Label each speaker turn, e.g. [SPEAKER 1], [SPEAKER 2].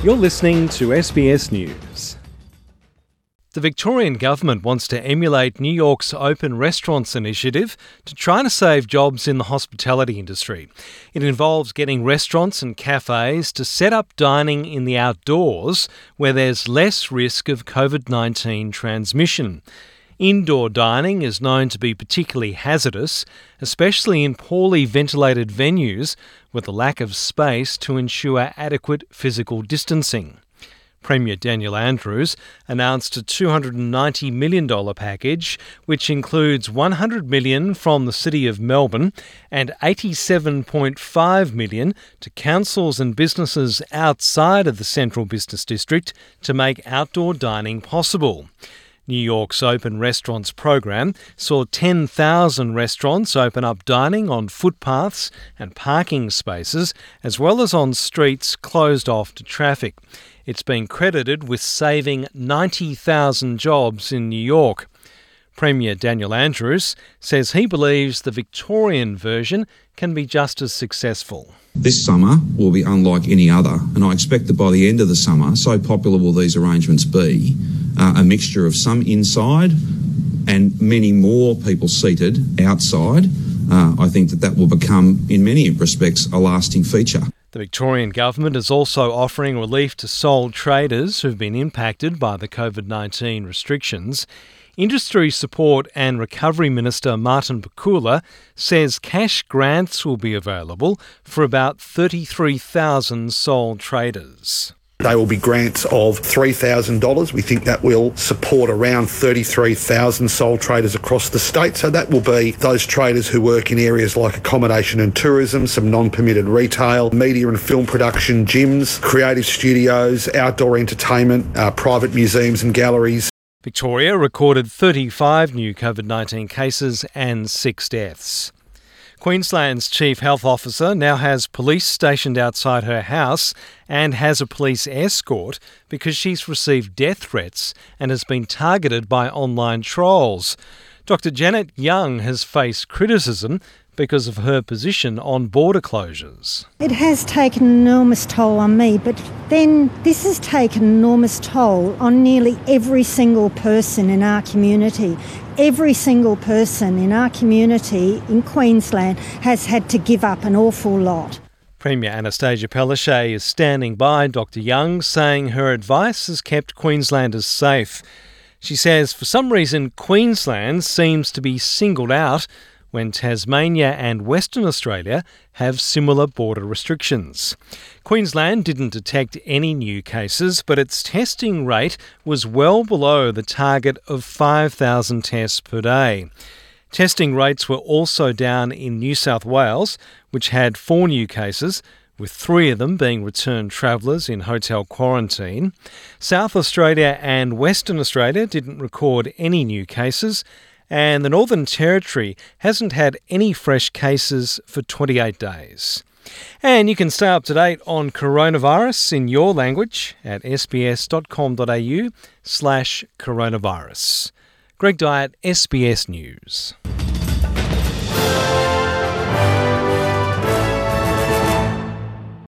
[SPEAKER 1] You're listening to SBS News. The Victorian government wants to emulate New York's Open Restaurants initiative to try to save jobs in the hospitality industry. It involves getting restaurants and cafes to set up dining in the outdoors where there's less risk of COVID-19 transmission. Indoor dining is known to be particularly hazardous, especially in poorly ventilated venues with a lack of space to ensure adequate physical distancing. Premier Daniel Andrews announced a $290 million package, which includes $100 million from the City of Melbourne and $87.5 million to councils and businesses outside of the Central Business District to make outdoor dining possible. New York's Open Restaurants program saw 10,000 restaurants open up dining on footpaths and parking spaces, as well as on streets closed off to traffic. It's been credited with saving 90,000 jobs in New York. Premier Daniel Andrews says he believes the Victorian version can be just as successful.
[SPEAKER 2] This summer will be unlike any other, and I expect that by the end of the summer, so popular will these arrangements be, a mixture of some inside and many more people seated outside. I think that will become, in many respects, a lasting feature.
[SPEAKER 1] The Victorian government is also offering relief to sole traders who've been impacted by the COVID-19 restrictions. Industry Support and Recovery Minister Martin Pakula says cash grants will be available for about 33,000 sole traders.
[SPEAKER 3] They will be grants of $3,000. We think that will support around 33,000 sole traders across the state. So that will be those traders who work in areas like accommodation and tourism, some non-permitted retail, media and film production, gyms, creative studios, outdoor entertainment, private museums and galleries.
[SPEAKER 1] Victoria recorded 35 new COVID-19 cases and 6 deaths. Queensland's Chief Health Officer now has police stationed outside her house and has a police escort because she's received death threats and has been targeted by online trolls. Dr. Janet Young has faced criticism because of her position on border closures.
[SPEAKER 4] It has taken an enormous toll on me, but then this has taken an enormous toll on nearly every single person in our community. Every single person in our community in Queensland has had to give up an awful lot.
[SPEAKER 1] Premier Anastasia Palaszczuk is standing by Dr. Young, saying her advice has kept Queenslanders safe. She says for some reason Queensland seems to be singled out when Tasmania and Western Australia have similar border restrictions. Queensland didn't detect any new cases, but its testing rate was well below the target of 5,000 tests per day. Testing rates were also down in New South Wales, which had 4 new cases, with 3 of them being returned travellers in hotel quarantine. South Australia and Western Australia didn't record any new cases, and the Northern Territory hasn't had any fresh cases for 28 days. And you can stay up to date on coronavirus in your language at sbs.com.au/coronavirus. Greg Dyett, SBS News.